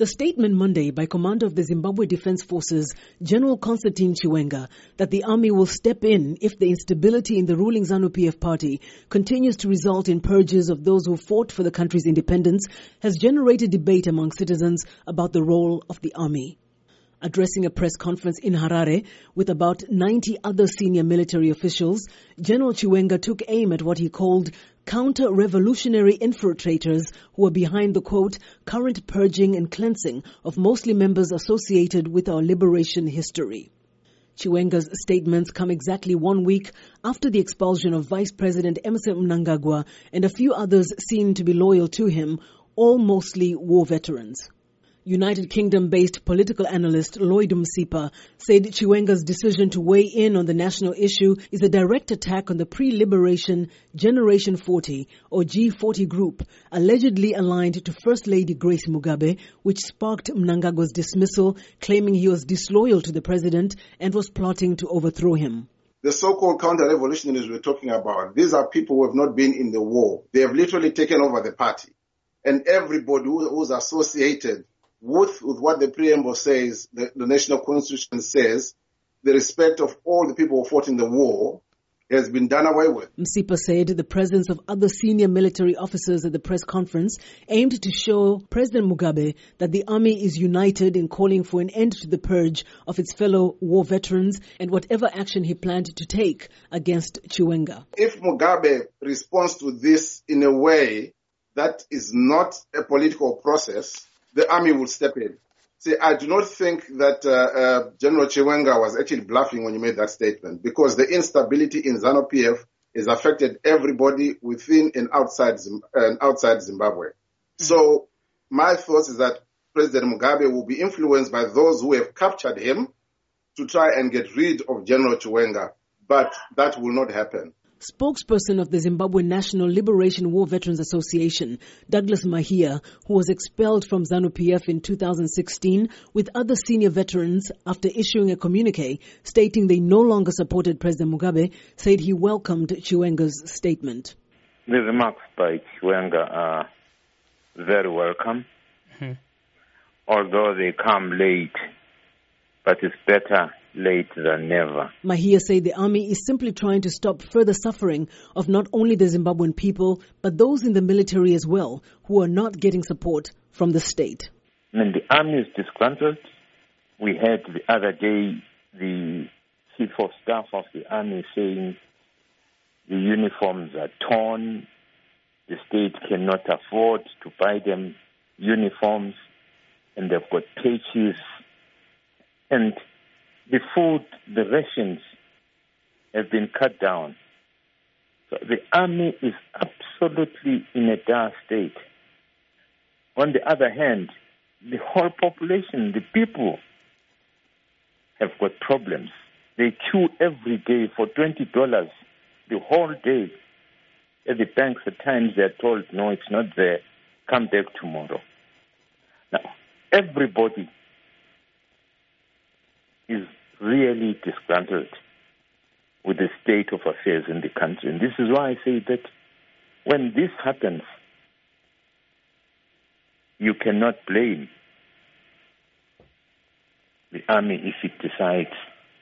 The statement Monday by Commander of the Zimbabwe Defense Forces, General Constantine Chiwenga, that the army will step in if the instability in the ruling ZANU-PF party continues to result in purges of those who fought for the country's independence, has generated debate among citizens about the role of the army. Addressing a press conference in Harare with about 90 other senior military officials, General Chiwenga took aim at what he called counter-revolutionary infiltrators who were behind the, quote, current purging and cleansing of mostly members associated with our liberation history. Chiwenga's statements come exactly 1 week after the expulsion of Vice President Emmerson Mnangagwa and a few others seen to be loyal to him, all mostly war veterans. United Kingdom-based political analyst Lloyd Msipa said Chiwenga's decision to weigh in on the national issue is a direct attack on the pre-liberation Generation 40 or G40 group, allegedly aligned to First Lady Grace Mugabe, which sparked Mnangagwa's dismissal, claiming he was disloyal to the president and was plotting to overthrow him. The so-called counter-revolutionaries we're talking about, these are people who have not been in the war. They have literally taken over the party. And everybody who's associated with what the preamble says, the national constitution says, the respect of all the people who fought in the war has been done away with. Msipa said the presence of other senior military officers at the press conference aimed to show President Mugabe that the army is united in calling for an end to the purge of its fellow war veterans and whatever action he planned to take against Chiwenga. If Mugabe responds to this in a way that is not a political process, the army will step in. See, I do not think that General Chiwenga was actually bluffing when he made that statement, because the instability in ZANU-PF has affected everybody within and outside Zimbabwe. So my thought is that President Mugabe will be influenced by those who have captured him to try and get rid of General Chiwenga, but that will not happen. Spokesperson of the Zimbabwe National Liberation War Veterans Association, Douglas Mahia, who was expelled from ZANU-PF in 2016 with other senior veterans after issuing a communique stating they no longer supported President Mugabe, said he welcomed Chiwenga's statement. The remarks by Chiwenga are very welcome, although they come late, but it's better late than never. Mahia said the army is simply trying to stop further suffering of not only the Zimbabwean people, but those in the military as well, who are not getting support from the state. And the army is disgruntled. We had the other day the chief of staff of the army saying the uniforms are torn, the state cannot afford to buy them uniforms, and they've got patches, and the food, the rations have been cut down. So the army is absolutely in a dire state. On the other hand, the whole population, the people, have got problems. They queue every day for $20 the whole day. At the banks at times they are told, no, it's not there, come back tomorrow. Now, everybody is really disgruntled with the state of affairs in the country. And this is why I say that when this happens, you cannot blame the army if it decides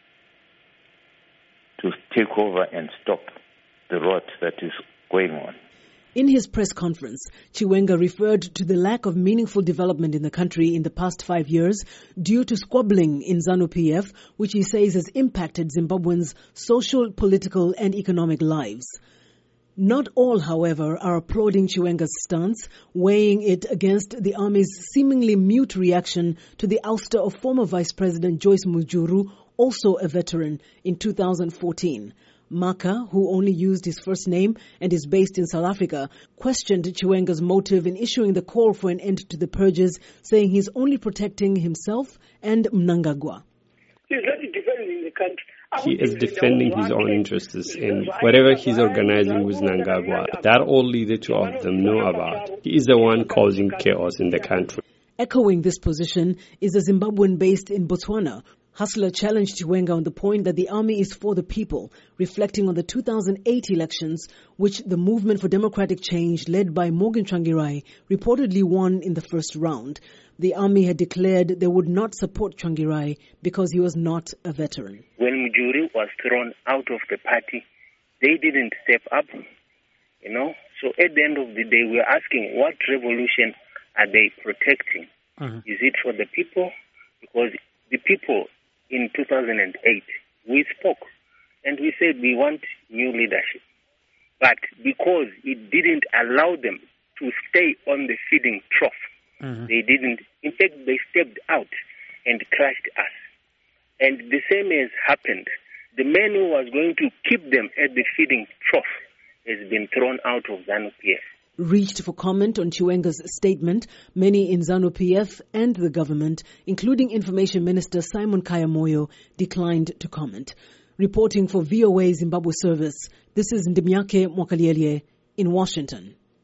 to take over and stop the rot that is going on. In his press conference, Chiwenga referred to the lack of meaningful development in the country in the past 5 years due to squabbling in ZANU-PF, which he says has impacted Zimbabweans' social, political and economic lives. Not all, however, are applauding Chiwenga's stance, weighing it against the army's seemingly mute reaction to the ouster of former Vice President Joyce Mujuru, also a veteran, in 2014. Maka, who only used his first name and is based in South Africa, questioned Chiwenga's motive in issuing the call for an end to the purges, saying he's only protecting himself and Mnangagwa. He's not defending the country. He is defending his own interests in whatever he's organizing with Mnangagwa. That only the two of them know about. He is the one causing chaos in the country. Echoing this position is a Zimbabwean based in Botswana, Hustler challenged Chiwenga on the point that the army is for the people, reflecting on the 2008 elections, which the Movement for Democratic Change, led by Morgan Tsvangirai, reportedly won in the first round. The army had declared they would not support Tsvangirai because he was not a veteran. When Mujuri was thrown out of the party, they didn't step up, So at the end of the day, we're asking, what revolution are they protecting? Is it for the people? Because the people in 2008, we spoke and we said we want new leadership. But because it didn't allow them to stay on the feeding trough, they didn't. In fact, they stepped out and crushed us. And the same has happened. The man who was going to keep them at the feeding trough has been thrown out of ZANU-PF. Reached for comment on Chiwenga's statement, many in ZANU-PF and the government, including Information Minister Simon Kaya-Moyo, declined to comment. Reporting for VOA Zimbabwe Service, this is Ndimyake Mwakalielie in Washington.